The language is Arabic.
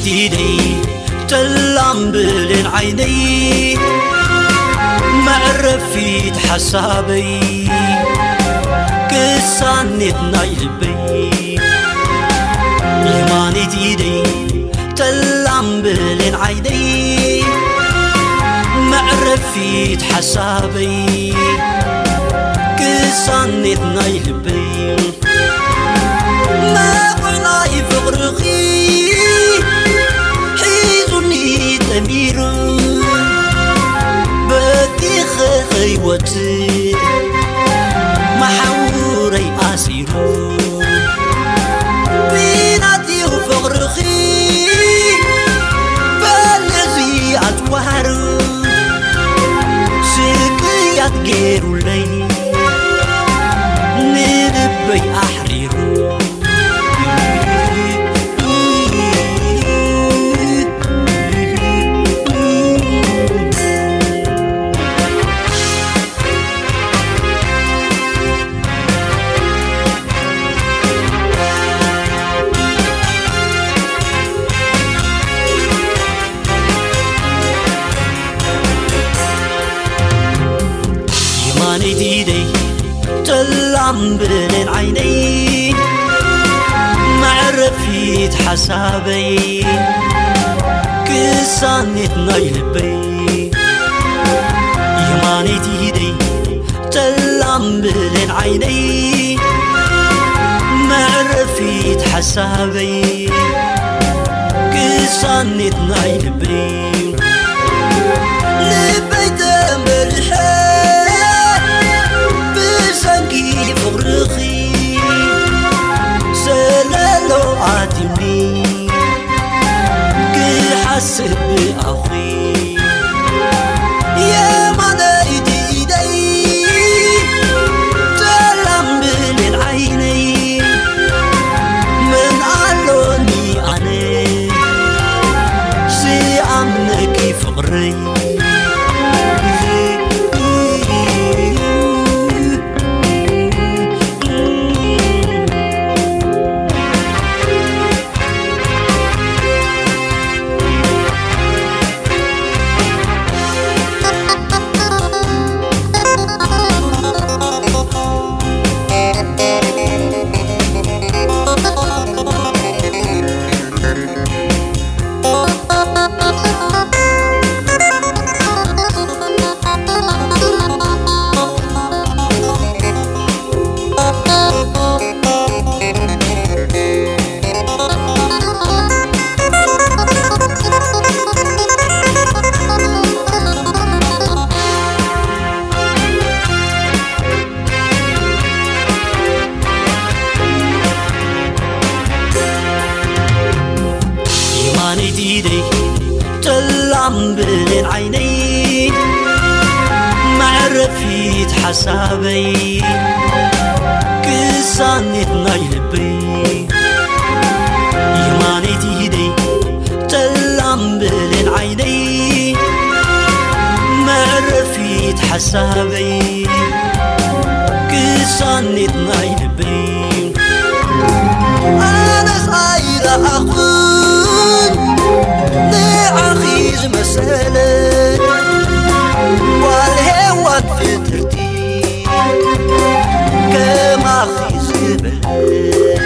ديدي تلام بلين عيني معرفيت حسابي كسانيت نايلبي يماني ديدي تلام بلين عيني معرفيت حسابي كسانيت نايلبي ما قناي فغرقي حيزني تميرو بدي خيوتي محاوري أسيرو بيناتي وفغرقي بلغي أتوارو سكيات غيرو لي نربي أحريرو يماني ديدي تلام بين عيني معرفيت حسابي كسانيت نايلبي يماني ديدي تلام بين عيني معرفيت حسابي كسانيت نايلبي لبيت ملحان بسنكي فغرقي سلالو عاتمي كي حسب بأخي يا مانا إيدي تلام بين عيني من علوني أنا سي أمنكي فغري يماني ديدي تلام بين عيني معرفيت حسابي كسانيت نايلبي يماني ديدي تلام بين عيني معرفيت حسابي كسانيت نايلبي أنا صايرة أخون لعخيز مسألة والهوات فترتي كما خيز بلد